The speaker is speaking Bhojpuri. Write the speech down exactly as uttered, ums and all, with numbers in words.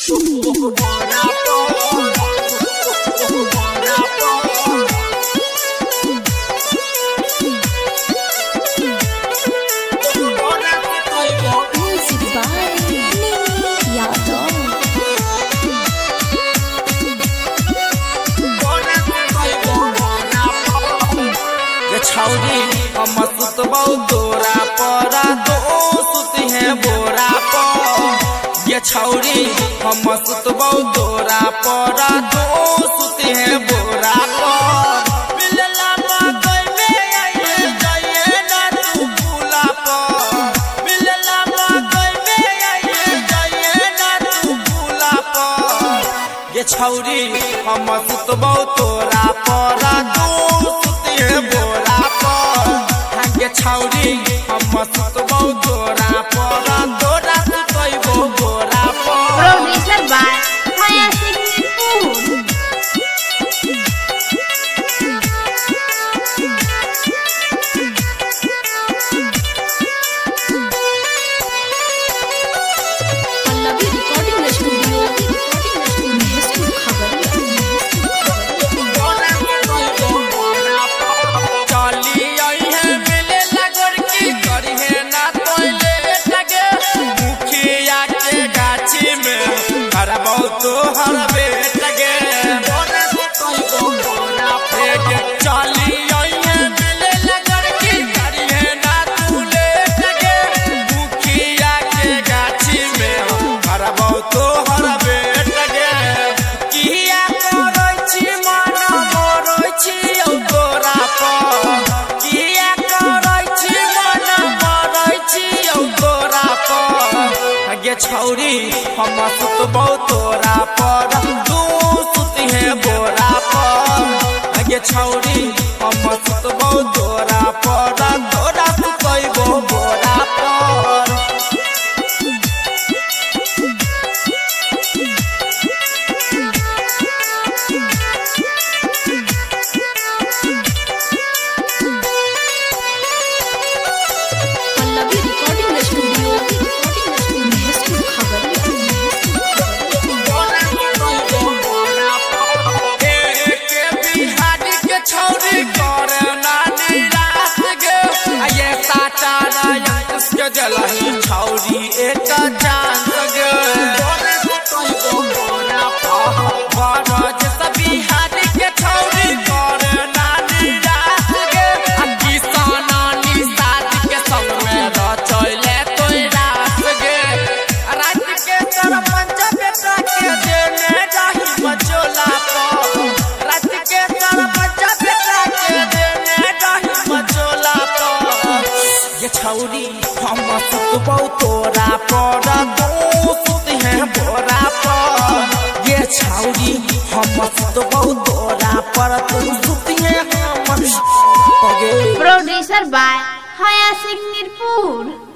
छौरी हम सुतबौ तोरा परा दो सुती है बोरा पर। ये छौरी हम सुतबौ तोरा परा दो सुती है बोरा पर। मिलला मगई में आइए जाइए ना तू भूला पर। मिलला मगई में आइए जाइए ना तू भूला पर। ये छौरी हम सुतबौ तोरा परा दो सुती है बोरा छौरी हम सुतबौ तोरा परा तोरा सुतैबो बोरा पर। प्रोड्यूसर बाय हया सिंह पल्लवी रिकॉर्डिंग स्टूडियो तो हर बेट गे चली मिले लगर की करिए ना तू लेट गे। मुखिया के गाछी में हरबौ तो हर बेट गे। किया करै छी मन मरै छी औ तोरा पर। किया करै छी मन मरै छी औ तोरा पर। गे छौरी हम सुतबौ तोरा पर तू सुती है बोरा पर। गे छौरी हम सुतबौ तोरा पर तोरा सुतैबो बोरा पर। पल्लवी रिकॉर्डिंग स्टूडियो जलही छौरी एक जान गे बरज बिहारी के छौरी कर नानी रात गे। किसाना निषाद के संग में रचैले तोय रात गे। रात के सरपंच बेटा के देने रही मचोला पर। रात के सरपंच बेटा के देने रही मचोला पर। ये छौरी हम सुतबौ तोरा पर तू सुती है बोरा पर। ये छौरी हम सुतबौ तोरा पर तू सुती है हमर। प्रोड्यूसर बाय हया सिंह मीरपुर।